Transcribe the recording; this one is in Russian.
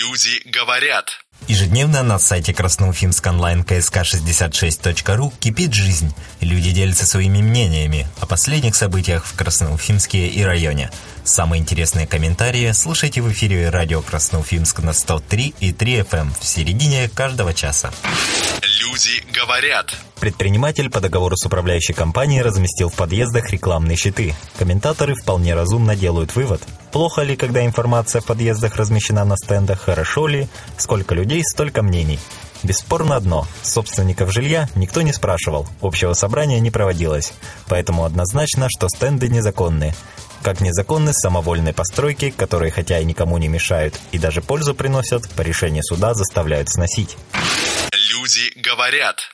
Люди говорят. Ежедневно на сайте Красноуфимск онлайн ksk66.ru кипит жизнь. Люди делятся своими мнениями о последних событиях в Красноуфимске и районе. Самые интересные комментарии слушайте в эфире радио Красноуфимск на 103,3 FM в середине каждого часа. Люди говорят. Предприниматель по договору с управляющей компанией разместил в подъездах рекламные щиты. Комментаторы вполне разумно делают вывод. Плохо ли, когда информация в подъездах размещена на стендах? Хорошо ли? Сколько людей, столько мнений. Бесспорно одно. Собственников жилья никто не спрашивал. Общего собрания не проводилось. Поэтому однозначно, что стенды незаконны. Как незаконны самовольные постройки, которые хотя и никому не мешают и даже пользу приносят, по решению суда заставляют сносить. Люди говорят.